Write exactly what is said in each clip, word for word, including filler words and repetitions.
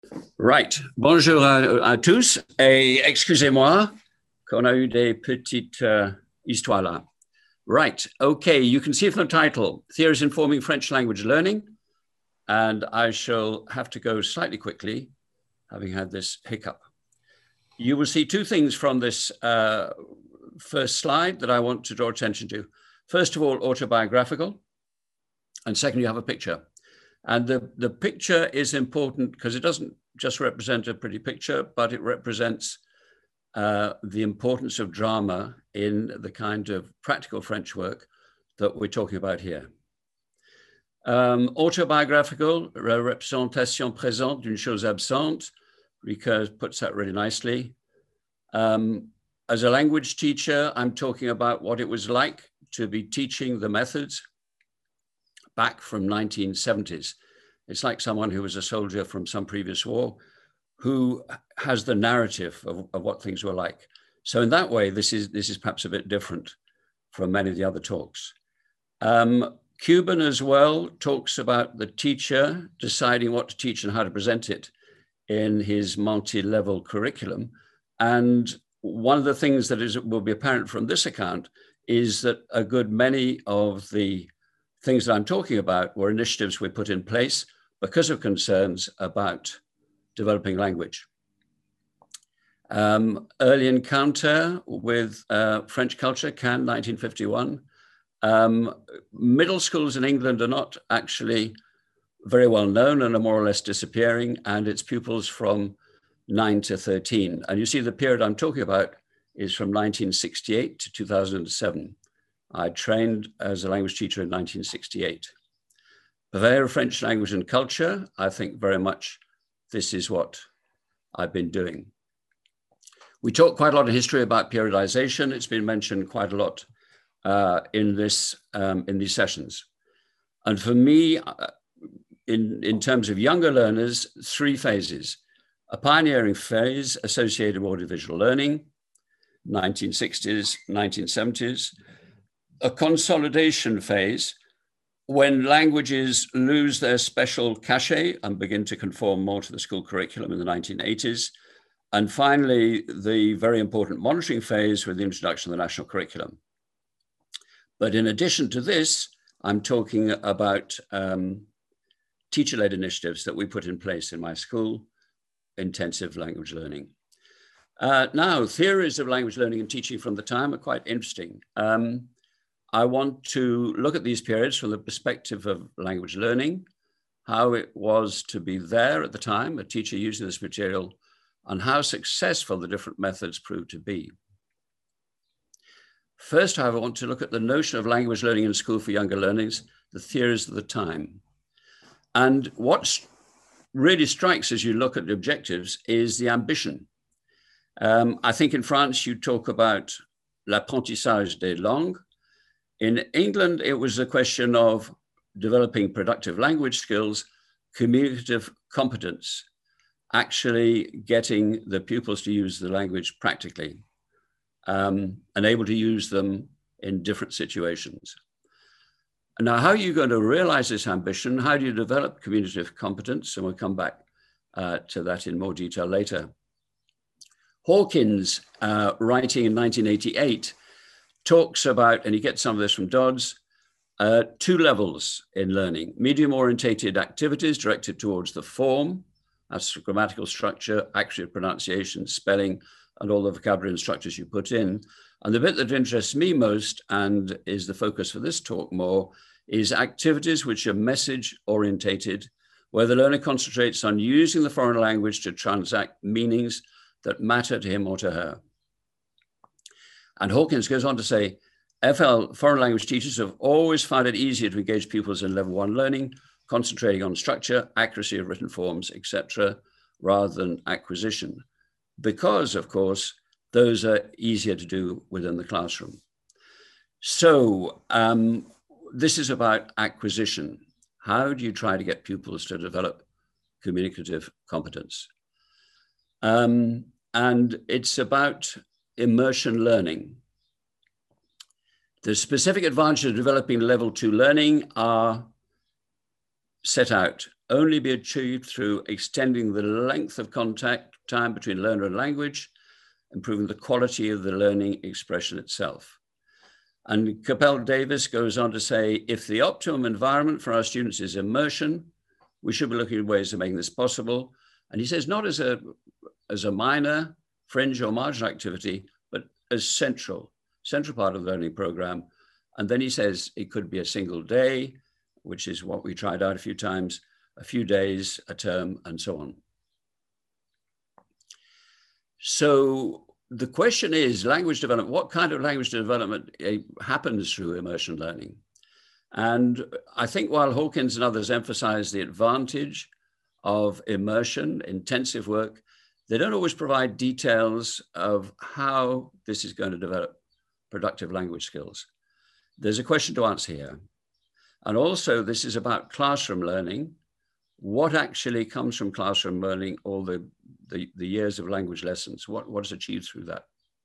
Right. Bonjour à, à tous et excusez-moi qu'on a eu des petites uh, histoires là. Right. Okay. You can see from the title, Theories Informing French Language Learning. And I shall have to go slightly quickly, having had this hiccup. You will see two things from this uh, first slide that I want to draw attention to. First of all, autobiographical. And second, you have a picture. And the, the picture is important because it doesn't just represent a pretty picture, but it represents uh, the importance of drama in the kind of practical French work that we're talking about here. Um, autobiographical, représentation présente d'une chose absente, Rika puts that really nicely. Um, as a language teacher, I'm talking about what it was like to be teaching the methods back from nineteen seventies. It's like someone who was a soldier from some previous war who has the narrative of, of what things were like. So in that way, this is, this is perhaps a bit different from many of the other talks. Um, Cuban as well talks about the teacher deciding what to teach and how to present it in his multi-level curriculum. And one of the things that is, will be apparent from this account is that a good many of the things that I'm talking about were initiatives we put in place because of concerns about developing language. Um, early encounter with uh, French culture, Cannes, nineteen fifty-one. Um, middle schools in England are not actually very well known and are more or less disappearing, and its pupils from nine to thirteen. And you see the period I'm talking about is from nineteen sixty-eight to two thousand seven. I trained as a language teacher in nineteen sixty-eight. Purveyor of French language and culture, I think very much this is what I've been doing. We talk quite a lot of history about periodization. It's been mentioned quite a lot uh, in, this, um, in these sessions. And for me, in, in terms of younger learners, three phases. A pioneering phase associated with audiovisual learning, nineteen sixties, nineteen seventies. A consolidation phase when languages lose their special cachet and begin to conform more to the school curriculum in the nineteen eighties. And finally, the very important monitoring phase with the introduction of the national curriculum. But in addition to this, I'm talking about um, teacher-led initiatives that we put in place in my school, intensive language learning. Uh, now, theories of language learning and teaching from the time are quite interesting. Um, I want to look at these periods from the perspective of language learning, how it was to be there at the time, a teacher using this material, and how successful the different methods proved to be. First, however, I want to look at the notion of language learning in school for younger learners, the theories of the time. And what really strikes as you look at the objectives is the ambition. Um, I think in France, you talk about l'apprentissage des langues. In England, it was a question of developing productive language skills, communicative competence, actually getting the pupils to use the language practically um, and able to use them in different situations. Now, how are you going to realize this ambition? How do you develop communicative competence? And we'll come back uh, to that in more detail later. Hawkins, uh, writing in nineteen eighty-eight, talks about, and you get some of this from Dodds, uh, two levels in learning: medium-orientated activities directed towards the form, that's grammatical structure, accuracy of pronunciation, spelling, and all the vocabulary and structures you put in. And the bit that interests me most, and is the focus for this talk more, is activities which are message-orientated, where the learner concentrates on using the foreign language to transact meanings that matter to him or to her. And Hawkins goes on to say, F L, foreign language teachers, have always found it easier to engage pupils in level one learning, concentrating on structure, accuracy of written forms, et cetera, rather than acquisition, because, of course, those are easier to do within the classroom. So um, this is about acquisition. How do you try to get pupils to develop communicative competence? Um, and it's about immersion learning. The specific advantages of developing level two learning are set out only be achieved through extending the length of contact time between learner and language, improving the quality of the learning expression itself. And Capel Davis goes on to say, if the optimum environment for our students is immersion, we should be looking at ways of making this possible. And he says, not as a, as a minor, fringe or marginal activity, but as central, central part of the learning program. And then he says it could be a single day, which is what we tried out a few times, a few days, a term, and so on. So the question is language development. What kind of language development happens through immersion learning? And I think while Hawkins and others emphasize the advantage of immersion, intensive work, they don't always provide details of how this is going to develop productive language skills. There's a question to answer here. And also this is about classroom learning. What actually comes from classroom learning, all the, the, the years of language lessons, what, what is achieved through that?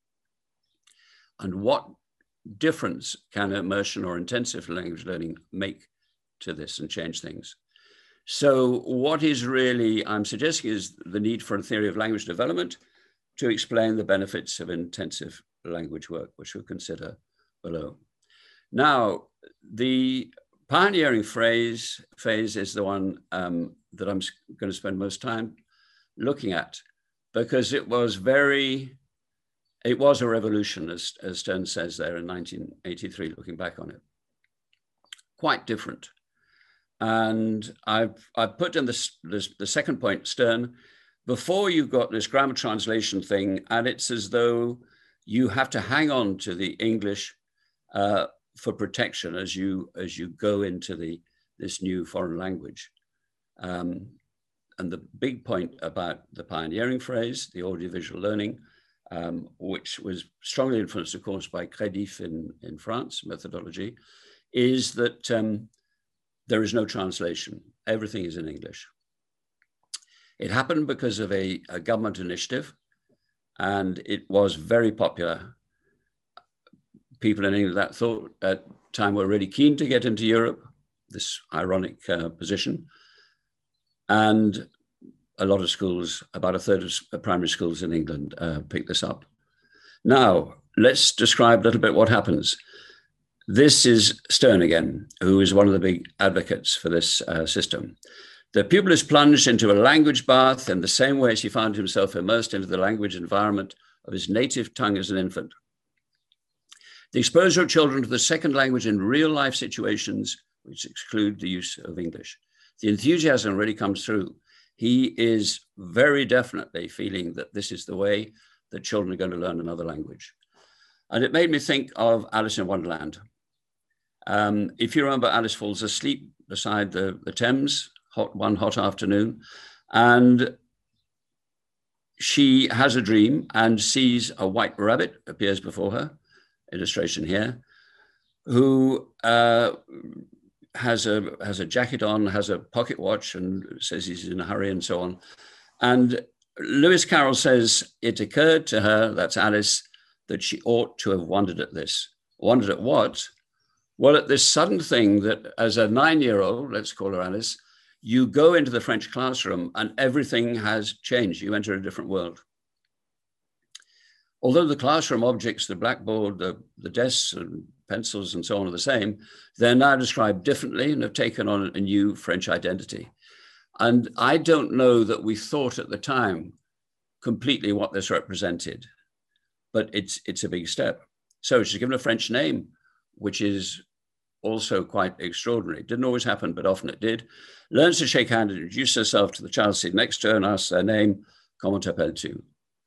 And what difference can immersion or intensive language learning make to this and change things? So what is really, I'm suggesting, is the need for a theory of language development to explain the benefits of intensive language work, which we'll consider below. Now, the pioneering phrase, phase is the one um, that I'm going to spend most time looking at, because it was very, it was a revolution, as, as Stern says there in nineteen eighty-three, looking back on it. Quite different. And I've, I've put in this, this, the second point, Stern, before you've got this grammar translation thing, and it's as though you have to hang on to the English uh, for protection as you as you go into the this new foreign language. Um, and the big point about the pioneering phrase, the audiovisual learning, um, which was strongly influenced, of course, by Crédif in, in France, methodology, is that um, there is no translation. Everything is in English. It happened because of a, a government initiative, and it was very popular. People in England that thought at the time were really keen to get into Europe, this ironic uh, position. And a lot of schools, about a third of primary schools in England uh, picked this up. Now, let's describe a little bit what happens. This is Stern again, who is one of the big advocates for this uh, system. The pupil is plunged into a language bath in the same way as he found himself immersed into the language environment of his native tongue as an infant. The exposure of children to the second language in real life situations, which exclude the use of English. The enthusiasm really comes through. He is very definitely feeling that this is the way that children are going to learn another language. And it made me think of Alice in Wonderland. Um, if you remember, Alice falls asleep beside the, the Thames hot, one hot afternoon, and she has a dream and sees a white rabbit appears before her, illustration here, who uh, has a has a jacket on, has a pocket watch, and says he's in a hurry and so on. And Lewis Carroll says it occurred to her, that's Alice, that she ought to have wondered at this. Wondered at what? Well, at this sudden thing that as a nine-year-old, let's call her Alice, you go into the French classroom and everything has changed. You enter a different world. Although the classroom objects, the blackboard, the, the desks and pencils and so on are the same, they're now described differently and have taken on a new French identity. And I don't know that we thought at the time completely what this represented, but it's, it's a big step. So she's given a French name, which is also quite extraordinary. It didn't always happen, but often it did. Learns to shake hands and introduce herself to the child sitting next to her and asks their name, comment t'appelles-tu?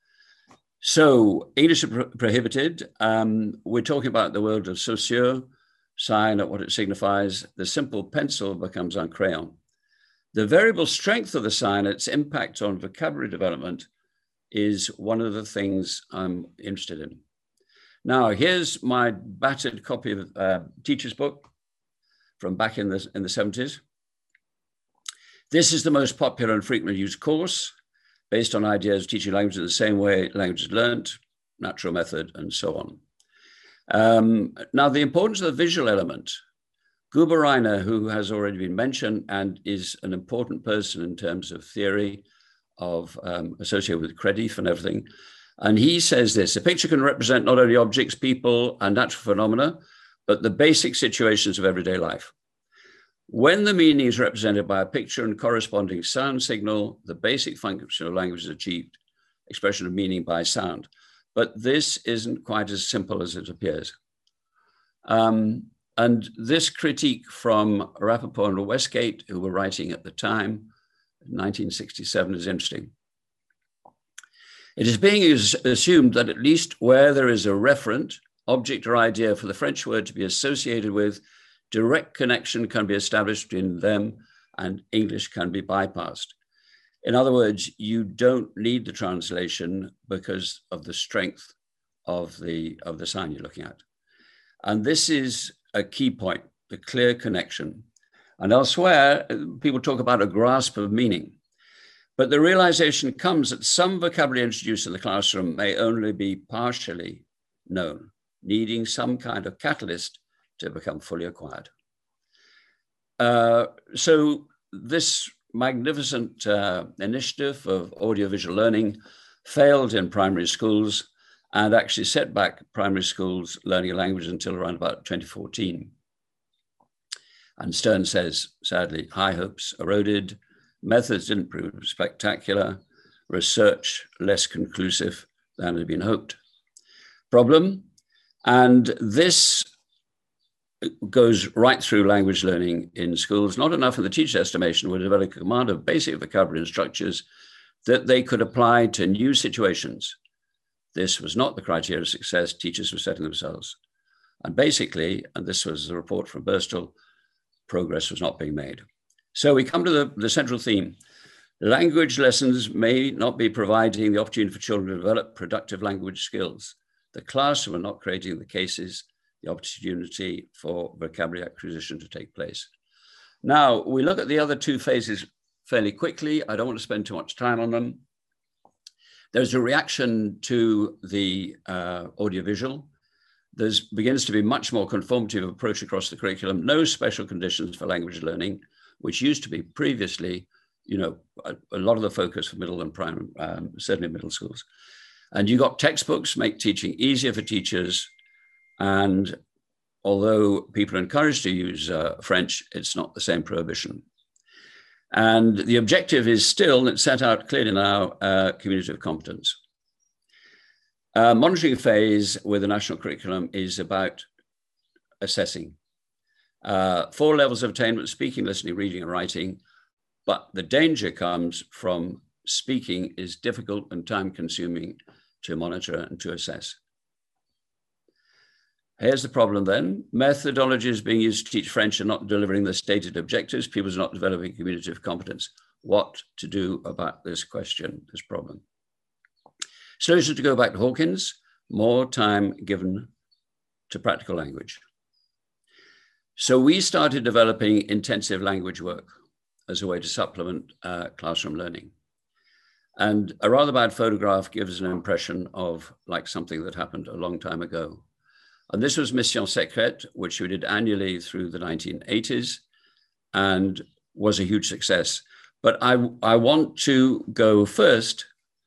So English is pro prohibited. Um, we're talking about the world of Saussure, sign at what it signifies. The simple pencil becomes un crayon. The variable strength of the sign, its impact on vocabulary development, is one of the things I'm interested in. Now, here's my battered copy of uh, teacher's book from back in the, in the seventies. This is the most popular and frequently used course based on ideas of teaching language in the same way language is learned, natural method, and so on. Um, now, the importance of the visual element Guber Reiner, who has already been mentioned and is an important person in terms of theory of um, associated with Credif and everything. And he says this: a picture can represent not only objects, people, and natural phenomena, but the basic situations of everyday life. When the meaning is represented by a picture and corresponding sound signal, the basic function of language is achieved, expression of meaning by sound. But this isn't quite as simple as it appears. Um, and this critique from Rappaport and Westgate, who were writing at the time, nineteen sixty-seven, is interesting. It is being assumed that at least where there is a referent object or idea for the French word to be associated with, direct connection can be established between them and English can be bypassed. In other words, you don't need the translation because of the strength of the, of the sign you're looking at. And this is a key point, the clear connection. And elsewhere, people talk about a grasp of meaning. But the realization comes that some vocabulary introduced in the classroom may only be partially known, needing some kind of catalyst to become fully acquired. Uh, so this magnificent uh, initiative of audiovisual learning failed in primary schools and actually set back primary schools learning a language until around about twenty fourteen. And Stern says, sadly, high hopes eroded, methods didn't prove spectacular, research less conclusive than had been hoped. Problem, and this goes right through language learning in schools. Not enough in the teacher's estimation would develop a command of basic vocabulary and structures that they could apply to new situations. This was not the criteria of success teachers were setting themselves. And basically, and this was the report from Birstall, progress was not being made. So we come to the, the central theme. Language lessons may not be providing the opportunity for children to develop productive language skills. The classroom are not creating the cases, the opportunity for vocabulary acquisition to take place. Now, we look at the other two phases fairly quickly. I don't want to spend too much time on them. There's a reaction to the uh, audiovisual. There begins to be much more conformative approach across the curriculum, no special conditions for language learning, which used to be previously, you know, a, a lot of the focus for middle and primary, um, certainly middle schools. And you got textbooks make teaching easier for teachers. And although people are encouraged to use uh, French, it's not the same prohibition. And the objective is still, and it's set out clearly now, uh, community of competence. Uh, monitoring phase with the national curriculum is about assessing. Uh, four levels of attainment: speaking, listening, reading, and writing. But the danger comes from speaking is difficult and time consuming to monitor and to assess. Here's the problem then. Methodologies being used to teach French are not delivering the stated objectives. People are not developing community of competence. What to do about this question, this problem? Solution to go back to Hawkins, more time given to practical language. So we started developing intensive language work as a way to supplement uh, classroom learning. And a rather bad photograph gives an impression of like something that happened a long time ago. And this was Mission Secrète, which we did annually through the nineteen eighties and was a huge success. But I, I want to go first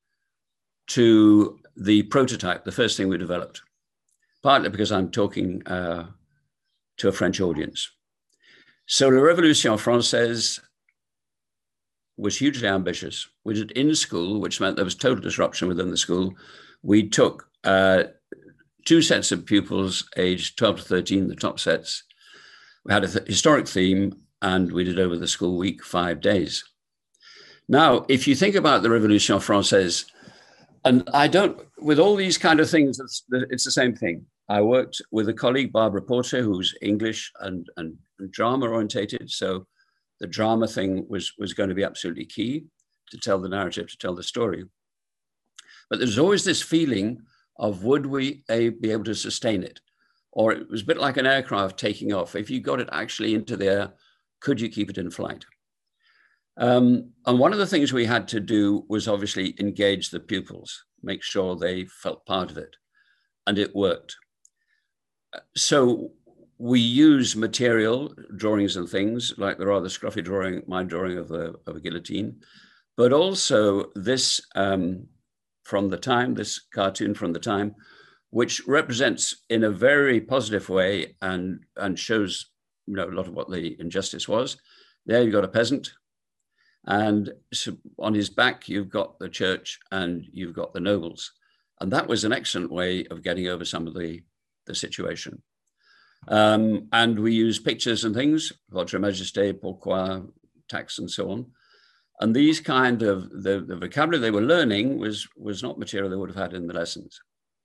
to the prototype, the first thing we developed, partly because I'm talking uh, to a French audience. So La Révolution Française was hugely ambitious. We did in school, which meant there was total disruption within the school. We took uh, two sets of pupils aged twelve to thirteen, the top sets. We had a th- historic theme and we did over the school week five days. Now, if you think about the Révolution Française, and I don't, with all these kind of things, it's, it's the same thing. I worked with a colleague, Barbara Porter, who's English and, and, and drama orientated. So the drama thing was, was going to be absolutely key to tell the narrative, to tell the story. But there's always this feeling of would we a, be able to sustain it? Or it was a bit like an aircraft taking off. If you got it actually into the air, could you keep it in flight? Um, and one of the things we had to do was obviously engage the pupils, make sure they felt part of it, and it worked. So we use material, drawings and things, like the rather scruffy drawing, my drawing of a, of a guillotine, but also this um, from the time, this cartoon from the time, which represents in a very positive way and, and shows, you know, a lot of what the injustice was. There you've got a peasant, and so on his back you've got the church and you've got the nobles. And that was an excellent way of getting over some of the, the situation. Um, and we use pictures and things, Votre Majesté, pourquoi, tax, and so on. And these kind of, the, the vocabulary they were learning was, was not material they would have had in the lessons.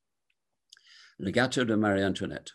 Le Gâteau de Marie Antoinette.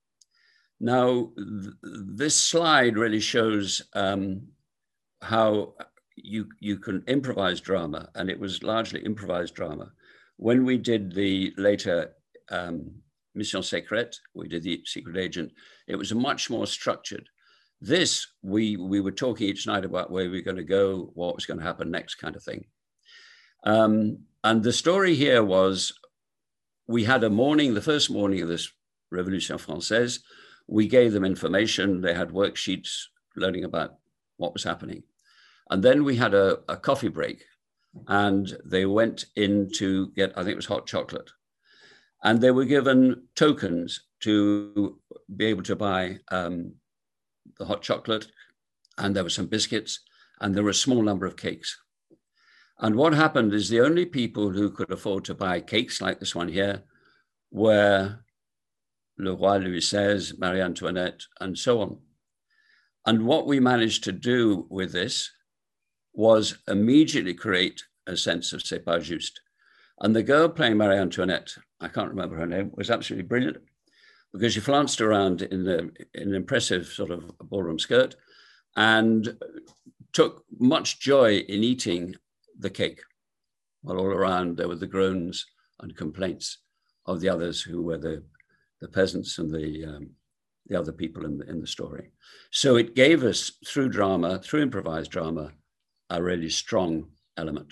Now, th this slide really shows um, how you, you can improvise drama, and it was largely improvised drama. When we did the later um, Mission Secrète, we did the Secret Agent, it was much more structured. This, we, we were talking each night about where we were going to go, what was going to happen next kind of thing. Um, and the story here was, we had a morning, the first morning of this Révolution Française, we gave them information, they had worksheets learning about what was happening. And then we had a, a coffee break, and they went in to get, I think it was hot chocolate. And they were given tokens to be able to buy um, the hot chocolate, and there were some biscuits, and there were a small number of cakes. And what happened is the only people who could afford to buy cakes like this one here were Le Roi Louis the sixteenth, Marie Antoinette, and so on. And what we managed to do with this was immediately create a sense of c'est pas juste. And the girl playing Marie Antoinette, I can't remember her name, was absolutely brilliant, because she flounced around in, a, in an impressive sort of ballroom skirt and took much joy in eating the cake, while all around there were the groans and complaints of the others who were the, the peasants and the, um, the other people in the, in the story. So it gave us, through drama, through improvised drama, a really strong element.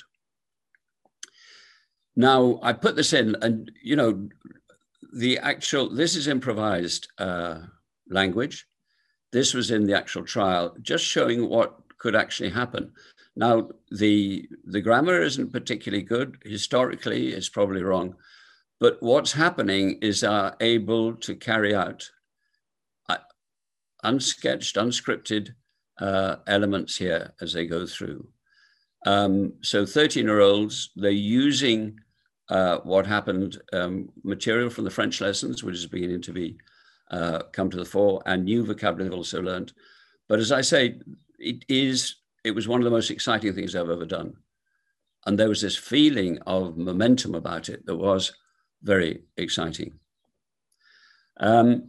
Now, I put this in, and, you know, the actual, this is improvised uh, language. This was in the actual trial, just showing what could actually happen. Now, the, the grammar isn't particularly good. Historically, it's probably wrong. But what's happening is are able to carry out uh, unsketched, unscripted uh, elements here as they go through. Um, so thirteen-year-olds, they're using uh, what happened, um, material from the French lessons, which is beginning to be uh, come to the fore, and new vocabulary they've also learned. But as I say, it is, it was one of the most exciting things I've ever done. And there was this feeling of momentum about it that was very exciting. Um,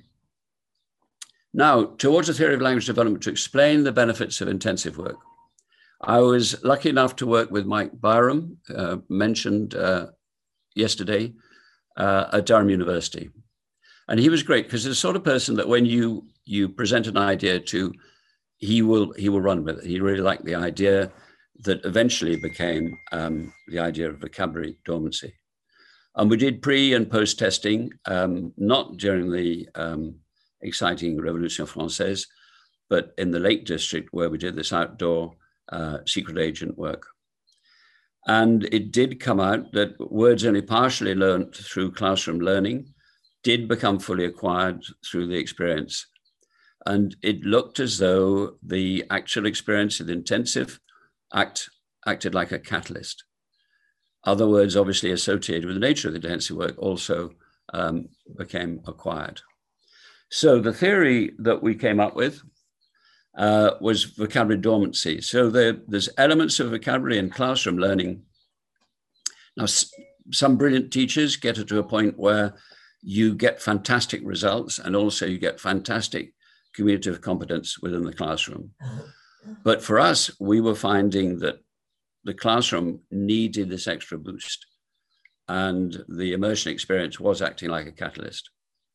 now, towards a theory of language development to explain the benefits of intensive work. I was lucky enough to work with Mike Byram, uh, mentioned uh, yesterday, uh, at Durham University. And he was great, because he's the sort of person that when you, you present an idea to, he will, he will run with it. He really liked the idea that eventually became um, the idea of vocabulary dormancy. And we did pre and post testing, um, not during the um, exciting Révolution Française, but in the Lake District, where we did this outdoor uh, secret agent work. And it did come out that words only partially learned through classroom learning did become fully acquired through the experience. And it looked as though the actual experience of the intensive act acted like a catalyst. Other words obviously associated with the nature of the intensive work also um, became acquired. So the theory that we came up with uh, was vocabulary dormancy. So there, there's elements of vocabulary in classroom learning. Now, some brilliant teachers get it to a point where you get fantastic results, and also you get fantastic communicative competence within the classroom. But for us, we were finding that the classroom needed this extra boost, and the immersion experience was acting like a catalyst.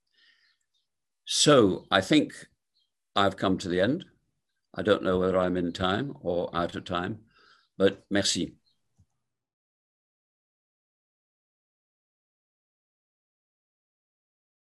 So I think I've come to the end. I don't know whether I'm in time or out of time, but merci.